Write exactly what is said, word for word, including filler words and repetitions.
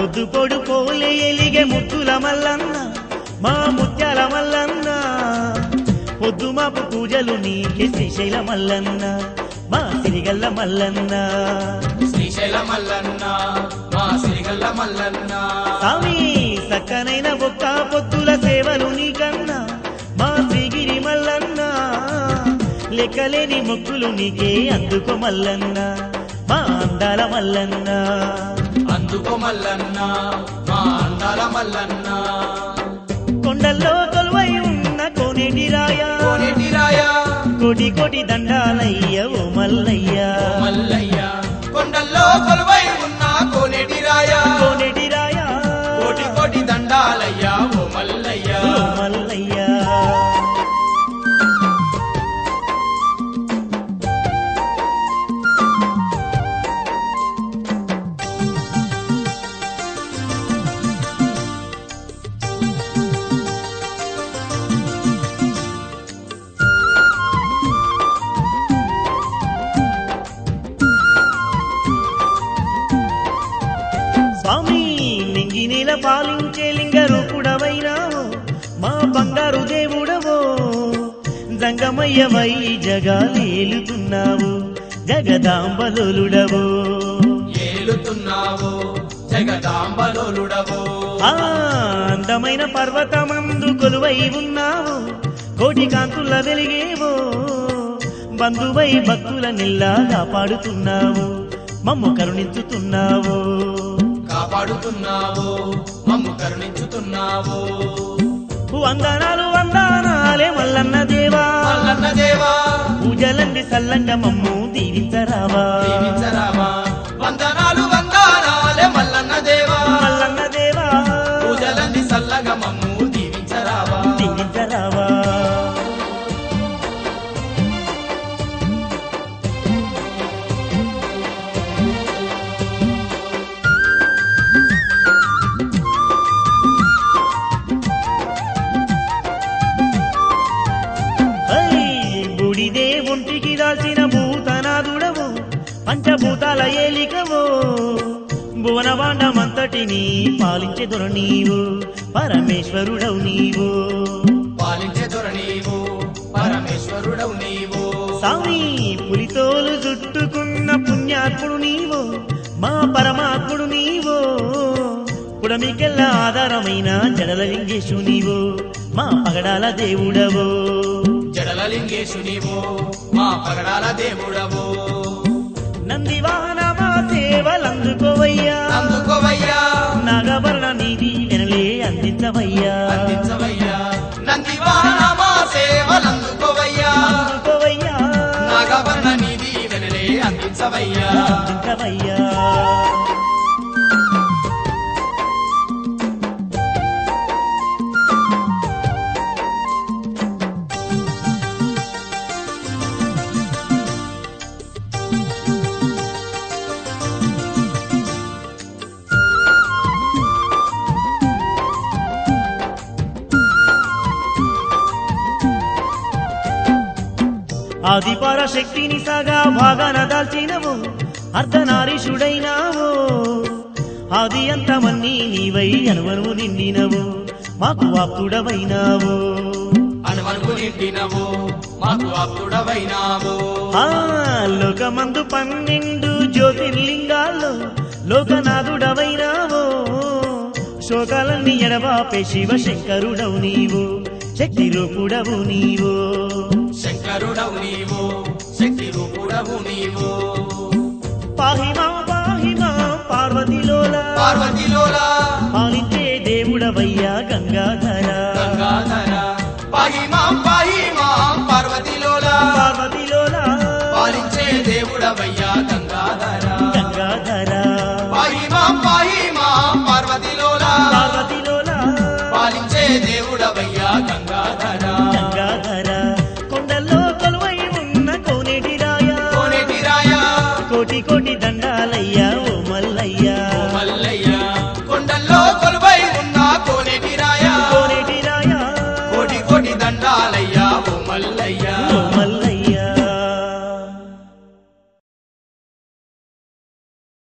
పొద్దు పొడు పోలే ఎలిగే ముత్తుల మల్లన్న మా ముత్యాల మల్లన్న పొద్దు మాపు పూజలు నీకే శ్రీశైల మల్లన్న మా సిరిగల్ల మల్లన్న శ్రీశైల మల్లన్న మా సిరిగల్ల మల్లన్న స్వామి సక్కనైన ఒక్క పొద్దుల సేవలు నీకన్నా మా శ్రీగిరి మల్లన్న లెక్కలేని మొక్కులు నీకే అందుకో మల్లన్న మా అందాల మల్లన్న అందుకో మల్లన్న మా అందాల మల్లన్న కొండల్లో కొలువై ఉన్న కోనేటి రాయ కోనేటి రాయ కోటి కోటి దండాలయ్య ఓ మల్లయ్య మల్లయ్య కొండల్లో కొలువై ఉన్న కోనేటి రాయ కోనేటి రాయ కోటి కోటి దండాలయ్య ఓ మల్లయ్య ఓ మల్లయ్య స్వామి నింగి నీల పాలించే లింగ రూపుడవైనావో మా బంగారు దేవుడవో జంగమయ్యవై జగాలేలుతున్నావు జగదాంబలుడవో ఏలుతున్నావో జగదాంబలోలుడవో ఆ అందమైన పర్వతమందు కొలువై ఉన్నావు కోటి కాంతుల వెలిగేవో బంధువై భక్తుల నిల్లా కాపాడుతున్నావు మమ్ము కరుణించుతున్నావు కాపాడుతున్నావో మమ్ము కరుణించుతున్నావో వందనాలు వందనాలే మల్లన్న దేవా మల్లన్న దేవా పూజలండి సల్లంగా మమ్ము దీవించరావా దీవించరామా వందనాలు వందనాలే మల్లన్న దేవా మల్లన్న దేవా పూజలన్నీ సల్లగా మమ్ము దీవించరావా దీవించరావా బుడిదే ఒంటికి దాల్చిన భూతనాదుడవు పంచభూతాల ఏలికవో భువనవాండమంతటిని పాలించే దొర నీవు పరమేశ్వరుడవు నీవు పాలించే దొర నీవు పరమేశ్వరుడవు నీవు స్వామి పులితోలు చుట్టుకున్న పుణ్యాత్ముడు నీవు మా పరమాత్ముడు నీవు పుడమికెల్లా ఆధారమైన జడల లింగేశు నీవు మా పగడాల దేవుడవో జడల లింగేశు నీవు మా పగడాల దేవుడవో నంది వాహన మా సేవలందుకోవయ్యా అందుకోవయ్యా నాగభరణ నిధి వెనలే అందించవయ్యా అందించవయ్యా నంది వాహన మా సేవలందుకోవయ్యా అందుకోవయ్యా నాగవర్ణ నిధి వెనలే అందించవయ్యా అందించవయ్యా ఆదిపర శక్తిని సగా భాగాన దాల్చినవు అర్ధనారీషుడైనావు ఆది అంతమన్నీ నీవై అనువనువు నిండినవు మాకు ఆప్తుడవైనావు అనువనువు నిండినవు మాకు ఆప్తుడవైనావు ఆ లోకమందు పన్నెండు జ్యోతిర్లింగాల్లో లోకనాథుడవైనావు శోకాలన్నీ ఎడబాపే శివ శంకరుడవు నీవు శక్తి రూపుడవు నీవు శంకరుడవు నీవు శక్తి రూపుడవు నీవు పాహిమా పాహిమా పార్వతిలోల పార్వతిలోలా పాలించే దేవుడవయ్యా గంగాధర గంగాధర పాహిమాం పాహిమాం పార్వతిలోలా పార్వతిలోల పాలించే దేవుడవయ్యా గంగాధర గంగాధర పాహిమాం పాహిమాం పార్వతిలోలా పార్వతిలోల పాలించే దేవుడ